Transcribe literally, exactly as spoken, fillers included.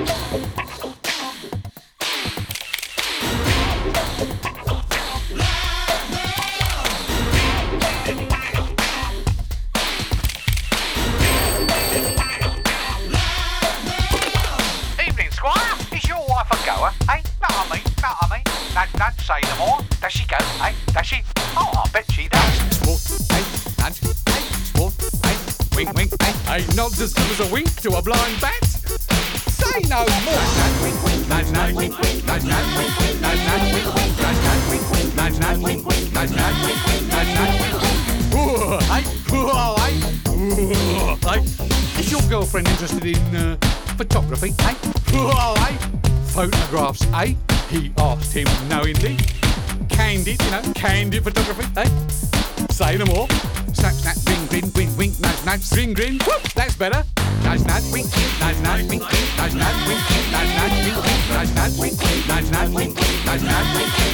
Evening, Squire. Is your wife a goer? Hey, not on me, not on me. Nudge, nudge, say no more. Does she go? Hey, does she? Oh, I bet she does. Walk, hey, nudge, hey, walk, hey, wink, wink, hey, hey, nods as good as a wink to a blind bat. Say no more. Nudge, nudge, wink, wink, nudge, nudge, wink, wink, nudge, nudge, wink, wink, nudge, nudge, wink, wink, nudge, nudge, wink, wink, nudge, nudge, wink, wink, nudge, nudge, wink, wink. Ooh, hey, ooh, hey, ooh, hey. Is your girlfriend interested in uh, photography, eh? Ooh, hey, photographs, eh? He asked him knowingly. Candid, you know, candid photography, eh? Say no more. Snap, snap, grin, grin, wink, wink, nudge, nudge, grin, grin. Whoop, that's better. Nudge, nudge, wink, wink, nudge, nudge, wink, wink, nudge, nudge, wink, wink, nudge, nudge, wink, wink, nudge, nudge, wink, wink, nudge, nudge, wink, wink, nudge, nudge, wink, wink.